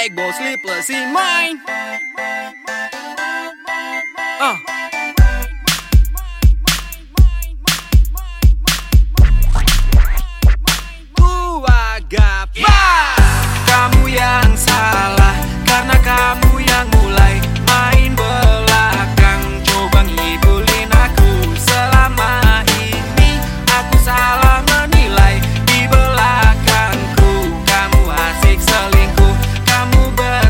Black Ball Sleepless in Mind. Agak kamu yang salah, karena kamu yang mulai main belakang, coba ngibulin aku. Selama ini aku salah menilai, di belakangku kamu asik selingkuh. Kamu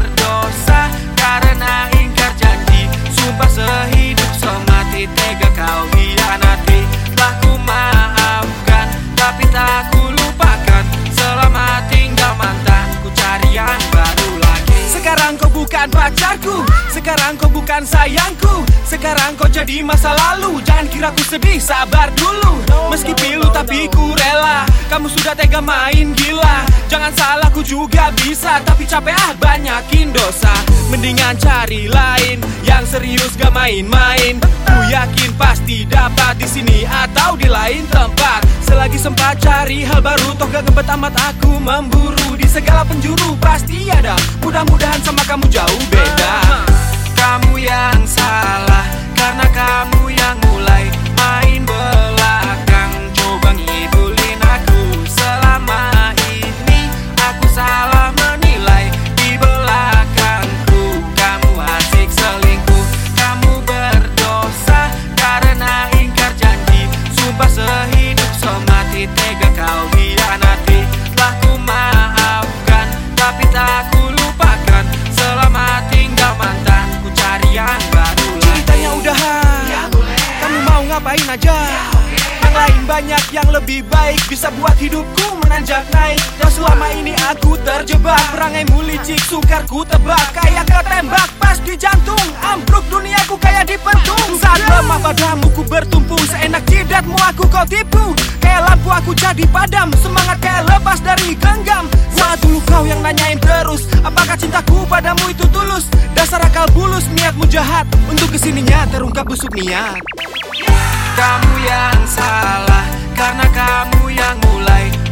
berdosa karena ingkar janji, sumpah sehidup semati tega kau hianati. Telah ku maafkan tapi tak ku lupakan, selama tinggal mantan ku cari yang baru lagi. Sekarang kau bukan pacarku, sekarang kau bukan sayangku, sekarang kau jadi masa lalu. Jangan kira ku sedih, sabar dulu. Meski pilu tapi ku rela, kamu sudah tega main gila. Jangan salah, ku juga bisa, tapi capek banyakin dosa. Mendingan cari lain yang serius gak main-main. Ku yakin pasti dapat di sini atau di lain tempat. Selagi sempat cari hal baru, toh gak ngebet amat aku memburu. Di segala penjuru pasti ada, mudah-mudahan sama kamu jauh beda. Kamu yang salah, karena kamu yang mulai main belakang, coba ngibulin aku. Selama ini aku salah menilai, di belakangku kamu asik selingkuh. Kamu berdosa karena ingkar janji, sumpah sehidup semati tega kau hianati. Telah ku maafkan tapi tak ku lupakan, selama tinggal mantan ku cari yang baru lagi. Ceritanya udahan ya, kamu mau ngapain aja ya, yang lain banyak yang lebih baik, bisa buat hidupku menanjak naik. Yang selama ini aku terjebak, perangaimu licik sukar ku tebak. Kayak ketembak pas di jantung, ambruk duniaku kayak dipentung. Saat lemah padamu ku bertumpu, seenak jidatmu aku kau tipu. Kayak lampu aku jadi padam, semangat kayak lepas dari genggam. Saat dulu kau yang nanyain terus, apakah cintaku padamu itu tulus. Dasar akal bulus, niatmu jahat, untuk kesininya terungkap busuk niat. Kamu yang salah, karena kamu yang mulai